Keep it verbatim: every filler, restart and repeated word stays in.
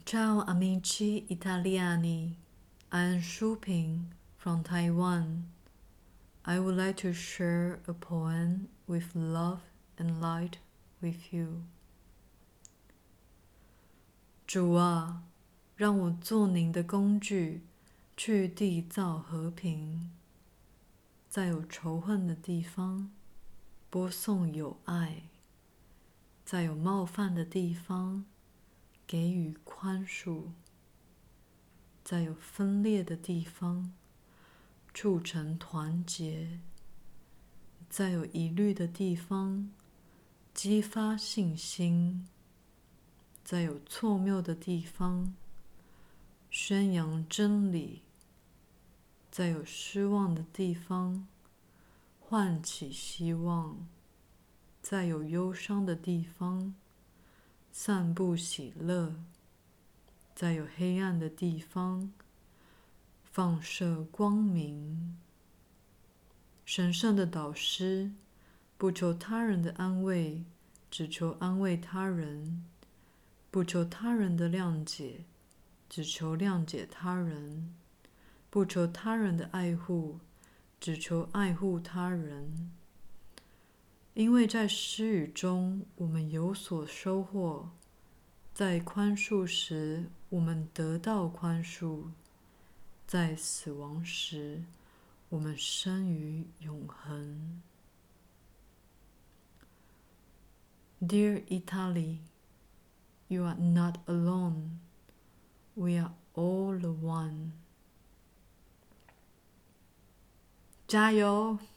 Ciao amici italiani, I am Shuping from Taiwan. I would like to share a poem with love and light with you. 主啊，让我做您的工具，去缔造和平。在有仇恨的地方，播送友爱；在有冒犯的地方，给予宽恕；在有分裂的地方，促成团结；在有疑虑的地方，激发信心；在有错谬的地方，宣扬真理；在有失望的地方，唤起希望；在有忧伤的地方，散布喜乐；在有黑暗的地方，放射光明。神圣的导师，不求他人的安慰，只求安慰他人；不求他人的谅解，只求谅解他人；不求他人的爱护，只求爱护他人。因为在施予中，我们有所收获；在宽恕时，我们得到宽恕；在死亡时，我们生于永恒。Dear Italy, you are not alone. We are all one. 加油！